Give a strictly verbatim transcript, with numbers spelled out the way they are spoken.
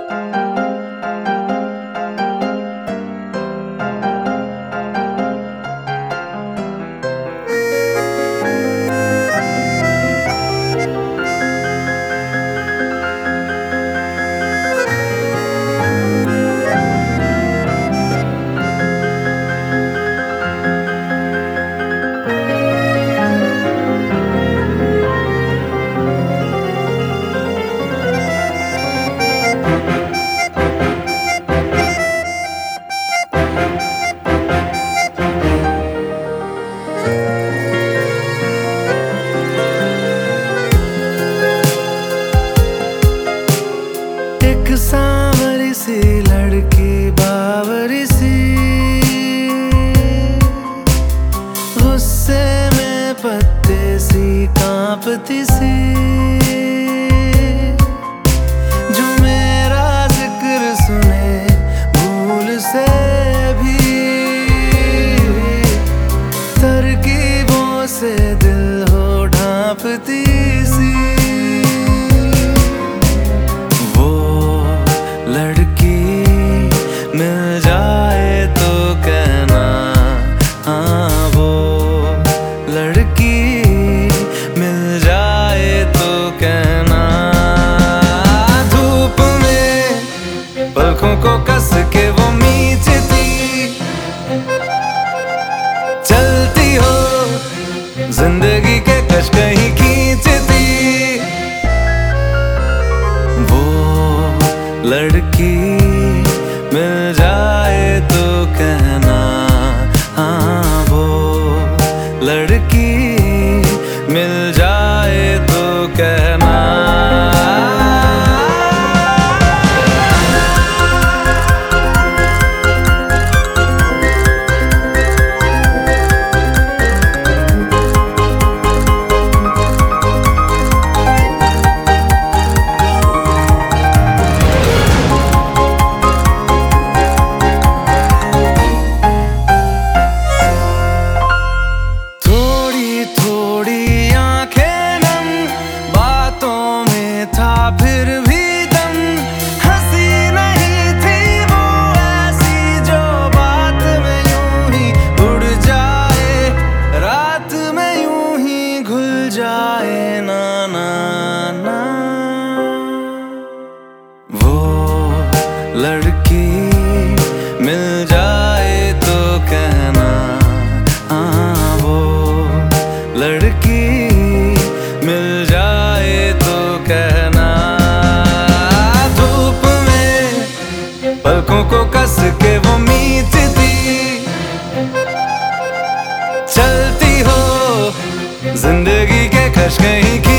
सांवरी सी लड़की बावरी सी, गुस्से में पत्ते सी कांपती सी, जो मेरा जिक्र सुने भूल से भी, तरकीबों से दिल हो ढांपती सी। लड़की मिल जाए तो कहना, हाँ वो लड़की मिल जाए तो कहना। धूप में पलकों को कस के वो मीचती, चलती हो जिंदगी के कश कहीं खींचती। लड़की मिल जाए तो कहना, हाँ वो लड़की मिल जाए तो कहना। फिर भी दम हंसी नहीं थी वो ऐसी, जो बात में यूं ही उड़ जाए, रात में यूं ही घुल जाए ना ना ना। वो लड़की मिल जाए तो कहना, हाँ वो लड़की मिल जाए तो कहना। पलकों को कस के वो मीचती, चलती हो जिंदगी के कश कहीं की।